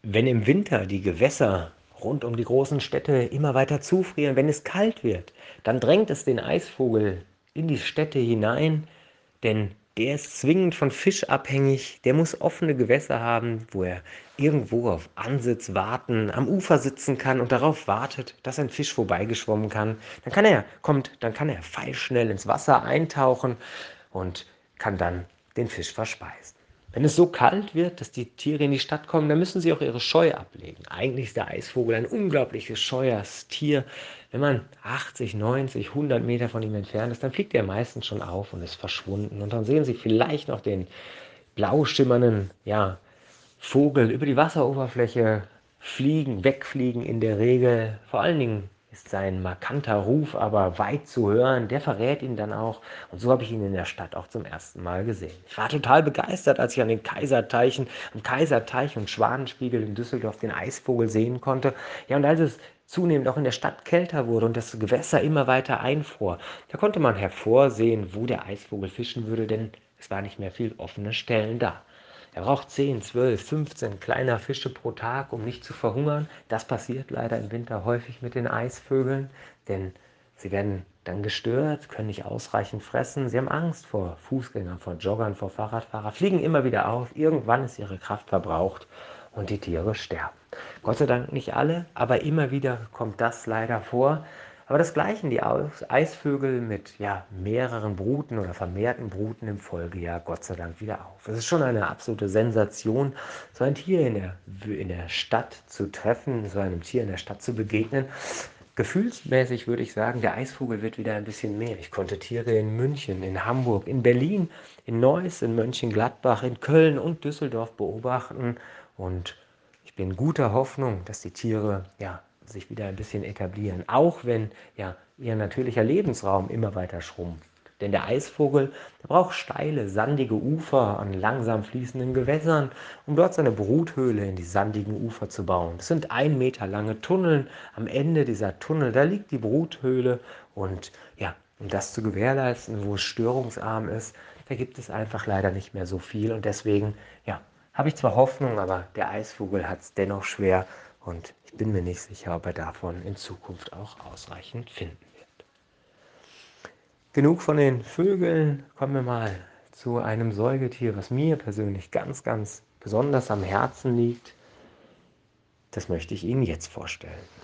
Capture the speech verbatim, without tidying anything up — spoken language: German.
Wenn im Winter die Gewässer rund um die großen Städte immer weiter zufrieren, wenn es kalt wird, dann drängt es den Eisvogel in die Städte hinein, denn der ist zwingend von Fisch abhängig. Der muss offene Gewässer haben, wo er irgendwo auf Ansitz warten, am Ufer sitzen kann und darauf wartet, dass ein Fisch vorbeigeschwommen kann. Dann kann er, kommt, dann kann er pfeilschnell ins Wasser eintauchen und kann dann den Fisch verspeisen. Wenn es so kalt wird, dass die Tiere in die Stadt kommen, dann müssen sie auch ihre Scheu ablegen. Eigentlich ist der Eisvogel ein unglaubliches scheues Tier. Wenn man achtzig, neunzig, hundert Meter von ihm entfernt ist, dann fliegt er meistens schon auf und ist verschwunden. Und dann sehen Sie vielleicht noch den blau schimmernden, ja, Vogel über die Wasseroberfläche fliegen, wegfliegen in der Regel. Vor allen Dingen ist sein markanter Ruf aber weit zu hören. Der verrät ihn dann auch. Und so habe ich ihn in der Stadt auch zum ersten Mal gesehen. Ich war total begeistert, als ich an den Kaiserteichen, am Kaiserteich und Schwanenspiegel in Düsseldorf den Eisvogel sehen konnte. Ja, und als es zunehmend auch in der Stadt kälter wurde und das Gewässer immer weiter einfror, da konnte man hervorsehen, wo der Eisvogel fischen würde, denn es war nicht mehr viel offene Stellen da. Er braucht zehn, zwölf, fünfzehn kleiner Fische pro Tag, um nicht zu verhungern. Das passiert leider im Winter häufig mit den Eisvögeln, denn sie werden dann gestört, können nicht ausreichend fressen. Sie haben Angst vor Fußgängern, vor Joggern, vor Fahrradfahrern, fliegen immer wieder auf. Irgendwann ist ihre Kraft verbraucht und die Tiere sterben. Gott sei Dank nicht alle, aber immer wieder kommt das leider vor. Aber das gleichen die Eisvögel mit ja, mehreren Bruten oder vermehrten Bruten im Folgejahr Gott sei Dank wieder auf. Es ist schon eine absolute Sensation, so ein Tier in der, in der Stadt zu treffen, so einem Tier in der Stadt zu begegnen. Gefühlsmäßig würde ich sagen, der Eisvogel wird wieder ein bisschen mehr. Ich konnte Tiere in München, in Hamburg, in Berlin, in Neuss, in Mönchengladbach, in Köln und Düsseldorf beobachten. Und ich bin guter Hoffnung, dass die Tiere ja, sich wieder ein bisschen etablieren, auch wenn ja, ihr natürlicher Lebensraum immer weiter schrumpft. Denn der Eisvogel der braucht steile, sandige Ufer an langsam fließenden Gewässern, um dort seine Bruthöhle in die sandigen Ufer zu bauen. Das sind ein Meter lange Tunnel. Am Ende dieser Tunnel, da liegt die Bruthöhle. Und ja, um das zu gewährleisten, wo es störungsarm ist, da gibt es einfach leider nicht mehr so viel. Und deswegen, ja, habe ich zwar Hoffnung, aber der Eisvogel hat es dennoch schwer. Und ich bin mir nicht sicher, ob er davon in Zukunft auch ausreichend finden wird. Genug von den Vögeln, kommen wir mal zu einem Säugetier, was mir persönlich ganz, ganz besonders am Herzen liegt. Das möchte ich Ihnen jetzt vorstellen.